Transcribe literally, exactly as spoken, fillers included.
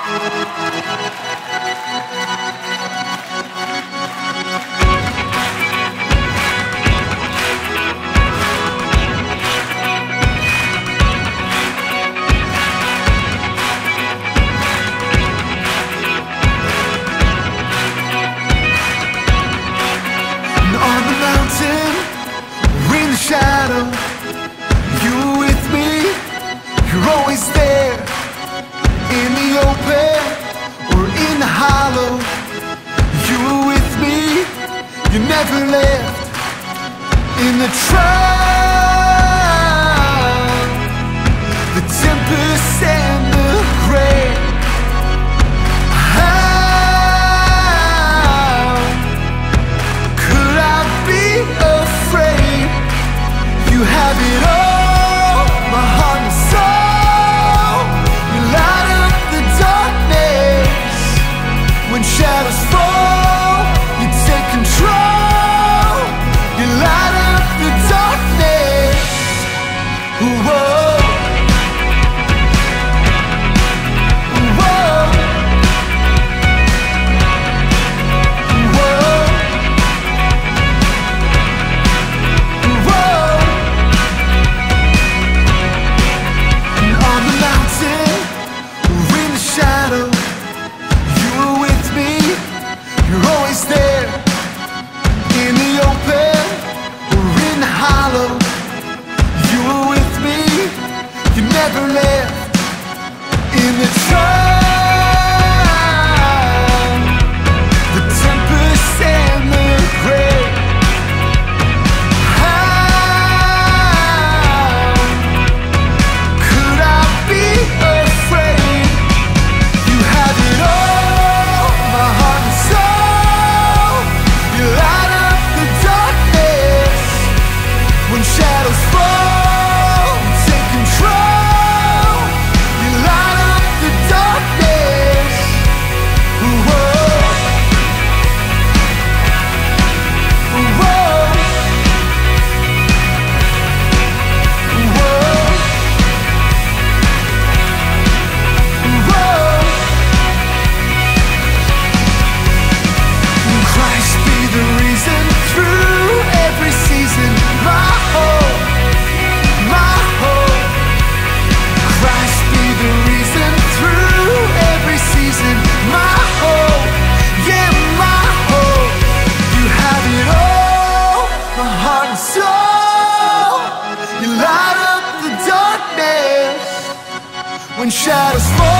Shadow, you with me, you're always there, in the open or in the hollow. You were with me, you never left, in the trial, the tempest and the rain. How could I be afraid? You have it all, my heart and soul. You light up the darkness. When shadows fall, you take control. You light up the darkness. Whoa. Never left, in the trial, the tempest and the gray. How could I be afraid? You have it all, my heart and soul. You light up the darkness. When shadows fall, you take control. When shadows fall